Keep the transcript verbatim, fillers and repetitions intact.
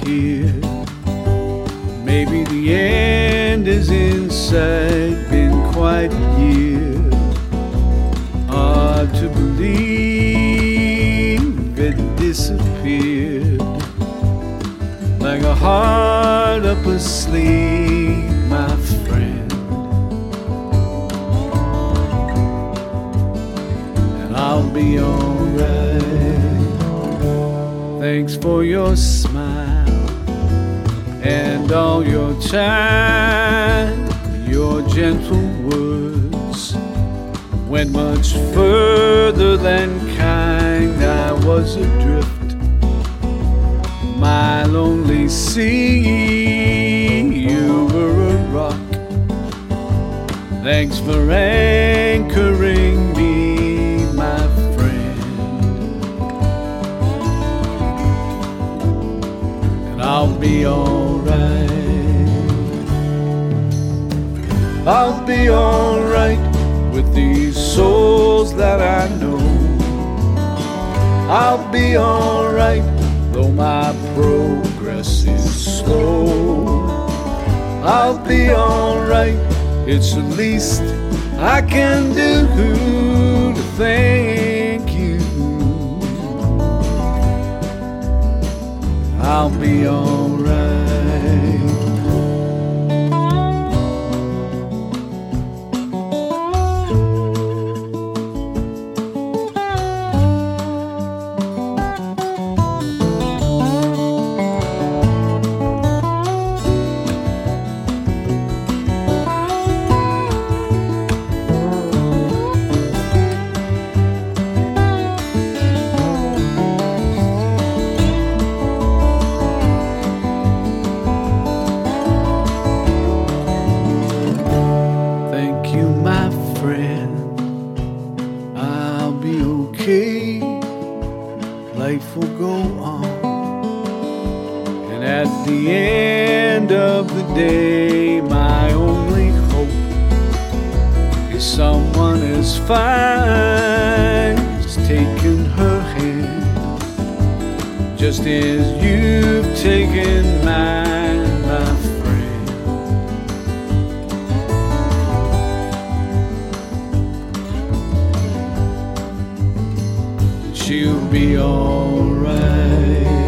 disappeared. Maybe the end is in sight, been quite a year. Hard to believe it disappeared. Like a heart up asleep, my friend. And I'll be alright. Thanks for your smile and all your time. Your gentle words went much further than kind. I was adrift, my lonely sea, you were a rock. Thanks for anchoring me, my friend. And I'll be alright. I'll be alright with these souls that I know. I'll be alright though my progress is slow. I'll be alright, it's the least I can do to thank you. I'll be alright. I'll be okay, life will go on, and at the end of the day, my only hope is someone as fine as taking her hand, just as you've taken mine, my friend. She'll be alright.